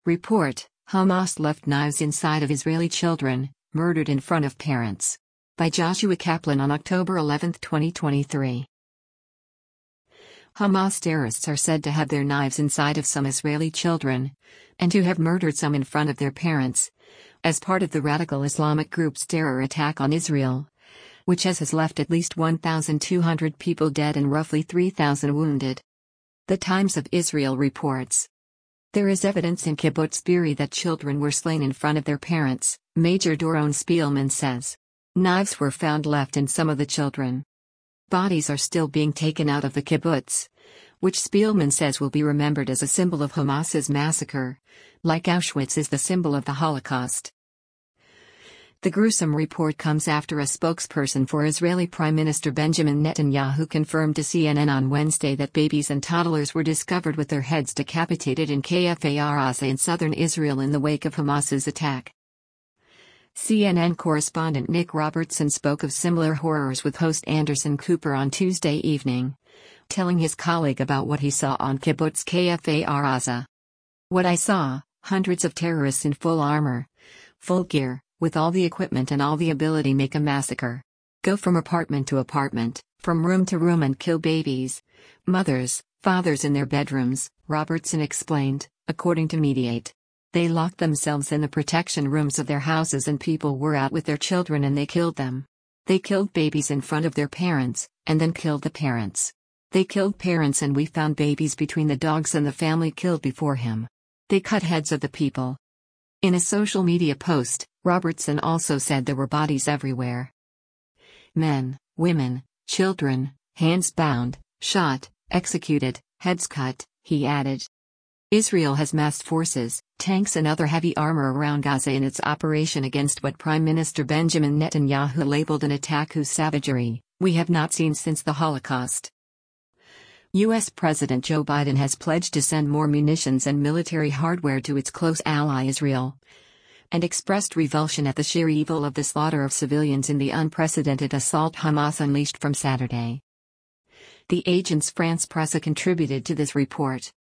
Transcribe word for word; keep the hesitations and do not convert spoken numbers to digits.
Report: Hamas left knives inside of Israeli children, murdered in front of parents. By Joshua Kaplan on October eleventh, twenty twenty-three. Hamas terrorists are said to have their knives inside of some Israeli children, and to have murdered some in front of their parents, as part of the radical Islamic group's terror attack on Israel, which has, has left at least one thousand two hundred people dead and roughly three thousand wounded. The Times of Israel reports. There is evidence in Kibbutz Be'eri that children were slain in front of their parents, Major Doron Spielman says. Knives were found left in some of the children. Bodies are still being taken out of the kibbutz, which Spielman says will be remembered as a symbol of Hamas's massacre, like Auschwitz is the symbol of the Holocaust. The gruesome report comes after a spokesperson for Israeli Prime Minister Benjamin Netanyahu confirmed to C N N on Wednesday that babies and toddlers were discovered with their heads decapitated in Kfar Aza in southern Israel in the wake of Hamas's attack. C N N correspondent Nick Robertson spoke of similar horrors with host Anderson Cooper on Tuesday evening, telling his colleague about what he saw on Kibbutz Kfar Aza. "What I saw, hundreds of terrorists in full armor, full gear, with all the equipment and all the ability make a massacre. Go from apartment to apartment, from room to room and kill babies, mothers, fathers in their bedrooms," Robertson explained, according to Mediate. "They locked themselves in the protection rooms of their houses and people were out with their children and they killed them. They killed babies in front of their parents, and then killed the parents. They killed parents and we found babies between the dogs and the family killed before him. They cut heads of the people." In a social media post, Robertson also said there were bodies everywhere. Men, women, children, hands bound, shot, executed, heads cut, he added. Israel has massed forces, tanks and other heavy armor around Gaza in its operation against what Prime Minister Benjamin Netanyahu labeled an attack whose savagery we have not seen since the Holocaust. U S President Joe Biden has pledged to send more munitions and military hardware to its close ally Israel, and expressed revulsion at the sheer evil of the slaughter of civilians in the unprecedented assault Hamas unleashed from Saturday. The Agence France Presse contributed to this report.